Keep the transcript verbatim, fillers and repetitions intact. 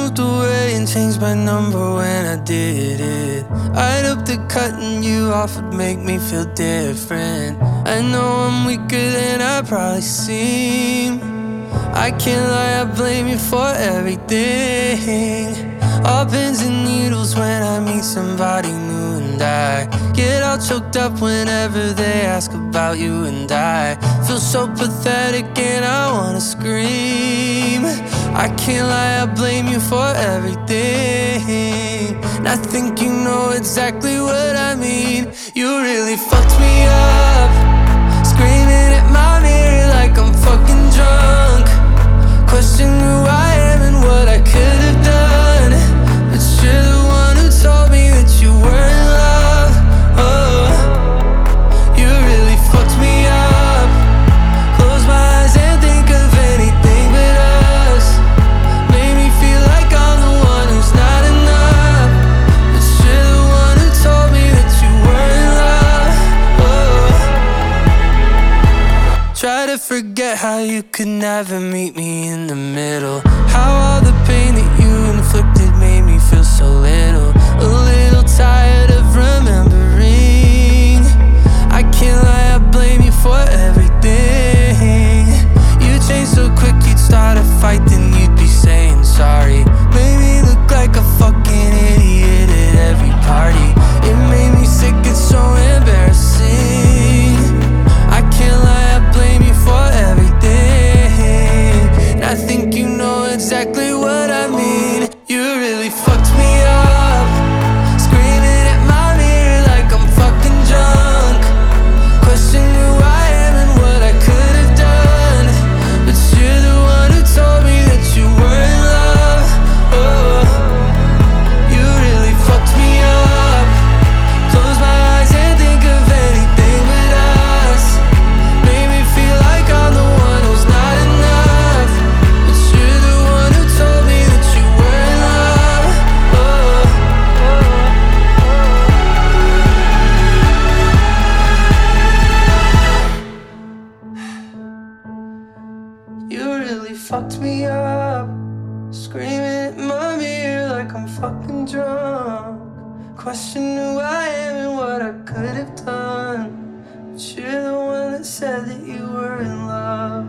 moved away and changed my number when I did it. I'd hope that cutting you off would make me feel different. I know I'm weaker than I probably seem. I can't lie, I blame you for everything. All pins and needles when I meet somebody new, and I get all choked up whenever they ask about you, and I feel so pathetic and I wanna scream. I can't lie, I blame you for everything, and I think you know exactly what I mean. You really fucked me up, screaming at my mirror like I'm fucking drunk. Question who I am and what I could have done, but you're the one who told me that you were in love. Oh, you really fucked me up. Close my eyes and think of anything but us. Made me feel like I'm the one who's not enough, but you're the one who told me that you were in love. Oh, try to forget how you could never meet me in the middle. How all the pain that you inflicted made me feel so little. A little tired of remembering. I can't lie, I blame you for everything. You changed so quick, you'd start a fight, then you'd be saying sorry. Made me look like a fucking idiot at every party. It made me sick, it's so embarrassing. I can't lie, I blame you for everything, and I think you know exactly what I mean. You really fucked me up, screaming at my mirror like I'm fucking drunk. Question who I am and what I could have done, but you're the one who told me that you were in love. Oh, you really fucked me up. Close my eyes and think of anything but us. Made me feel like I'm the one who's not enough, but you're the one who told me that you were in love. Oh, you really fucked me up, screaming at my mirror like I'm fucking drunk. Question who I am and what I could have done, but you're the one that said that you were in love.